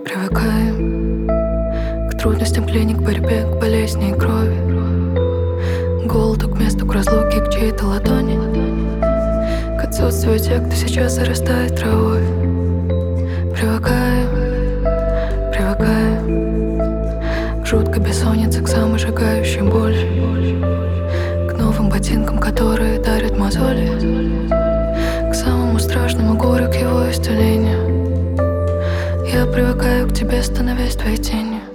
Привыкаем к трудностям клиник, борьбе, к болезни и крови, голоду, к месту, к разлуке, к чьей-то ладони, к отсутствию тех, кто сейчас зарастает травой. Привыкаем, привыкаем к жуткой бессоннице, к саможигающей боли, к новым ботинкам, которые дарят мозоли, к самому страшному горю, к его исцелению. Я привыкаю к тебе, становясь твоей тенью.